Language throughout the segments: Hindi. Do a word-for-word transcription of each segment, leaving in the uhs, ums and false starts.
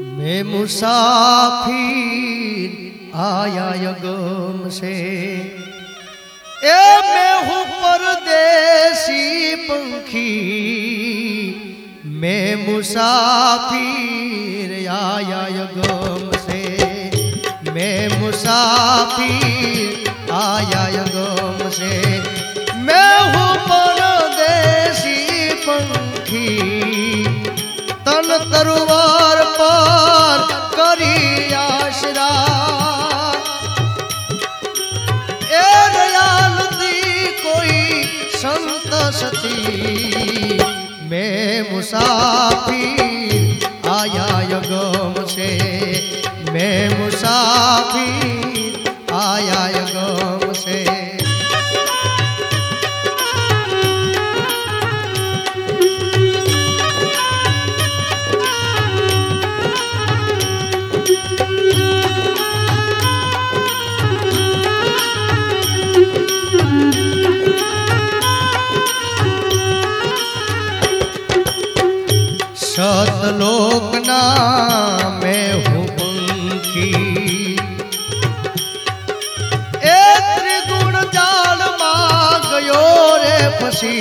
मैं मुसाफिर आया यगम से, ए मैं हूँ परदेसी पंखी। मैं मुसाफिर आया यगम से, मैं मुसाफिर आया यगम से। मैं हूँ परदेसी पंखी, तन तरुवार पर करी आशरा। ए दयाल दी कोई संत सती, मैं मुसाफिर आया यगम से। मैं मुसाफिर आया यगम से। सतलोक ना मैं हूँ पंखी, ए त्रिगुण जाल मां गयो रे फसी।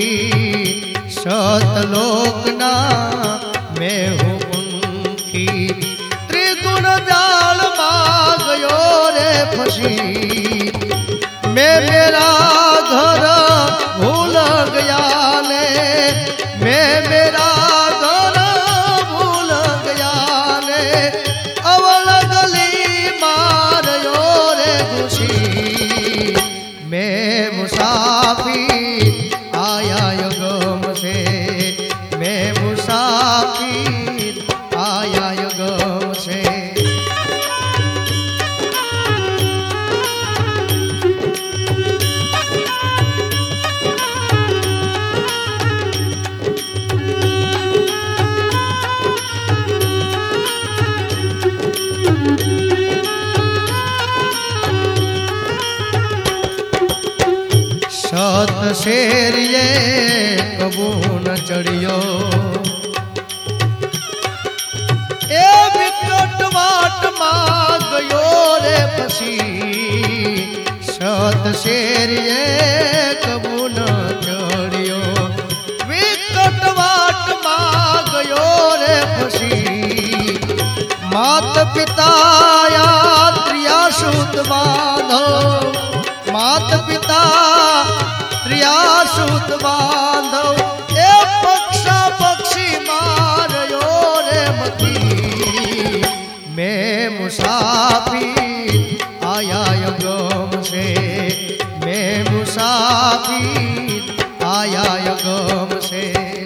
सतलोक ना मैं हूँ पंखी, त्रिगुण जाल मां गयो रे फसी। मैं मेरा घर भूल गया ने, मैं मेरा मुसाफिर आया यगम से। मैं मुसाफिर आया यगम से। सत शेर ये कबू न चढ़ियो, ए विकट वाट मां गयो रे फसी। सत शेर ये कबू न चढ़ियो, विकट वाट मां गयो रे फसी। मात पिता यात्रिया सुत बांधो, मात पिता त्रियासुत बांधव। ए पक्षा पक्षी मारयो रे मती, मैं मुसाफिर आया यगम से। मैं मुसाफिर आया यगम से।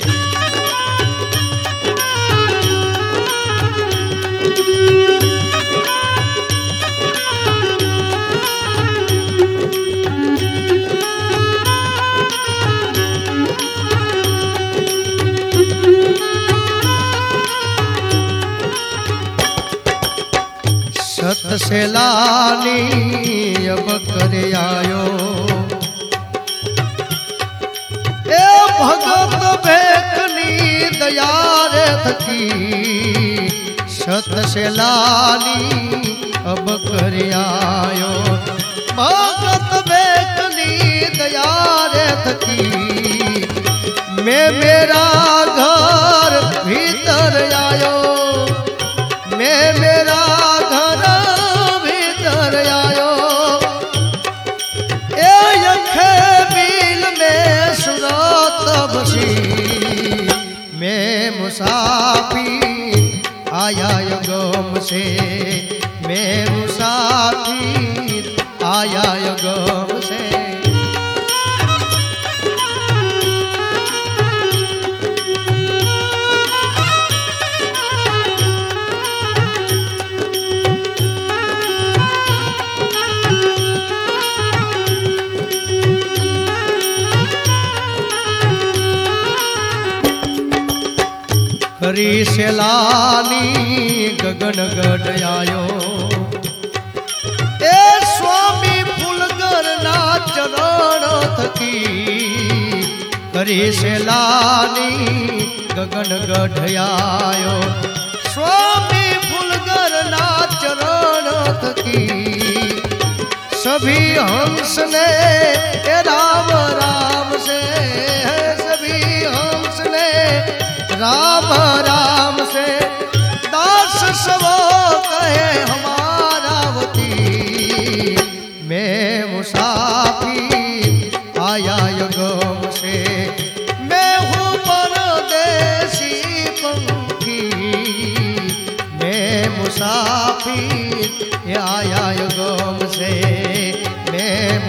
सत सेलानी अब करे आयो, ए भगत भेकनी दया रे थकी। सत सेलानी अब करे आयो, भगत भेकनी दया रे थकी। मैं मेरा घर भीतर आयो, मैं मेरा घर भीतर आयो। ए यखे बिल में सुरत बसी, मैं मुसाफिर आया यगम से। मैं मुसाफिर आया यगम से। हरी सेलानी गगन गढ़ आयो, ए स्वामी फूलगर ना चरण थकी। हरी सेलानी गगन गढ़ आयो, स्वामी की। सभी हंस ने राम राम से, सभी हंस ने राम राम से, दास सबो कहे हमारा वती। मैं मुसाफिर आया युगम से, मैं हूँ परदेसी पंखी। मैं मुसाफिर आया युगम से, मैं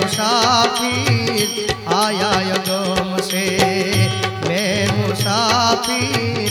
मुसाफिर आया युगम से, मैं मुसाफिर